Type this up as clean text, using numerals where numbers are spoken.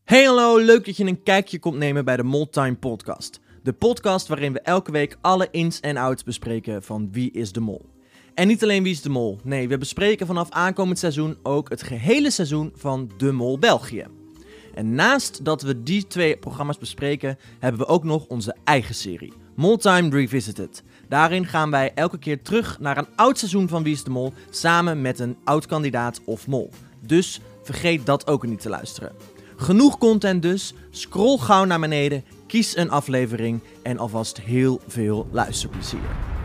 Hey hallo, leuk dat je een kijkje komt nemen bij de Moltime Podcast. De podcast waarin we elke week alle ins en outs bespreken van Wie is de Mol. En niet alleen Wie is de Mol, nee, we bespreken vanaf aankomend seizoen ook het gehele seizoen van De Mol België. En naast dat we die twee programma's bespreken, hebben we ook nog onze eigen serie, Moltime Revisited. Daarin gaan wij elke keer terug naar een oud seizoen van Wie is de Mol, samen met een oud kandidaat of mol. Dus vergeet dat ook niet te luisteren. Genoeg content dus, scroll gauw naar beneden, kies een aflevering en alvast heel veel luisterplezier.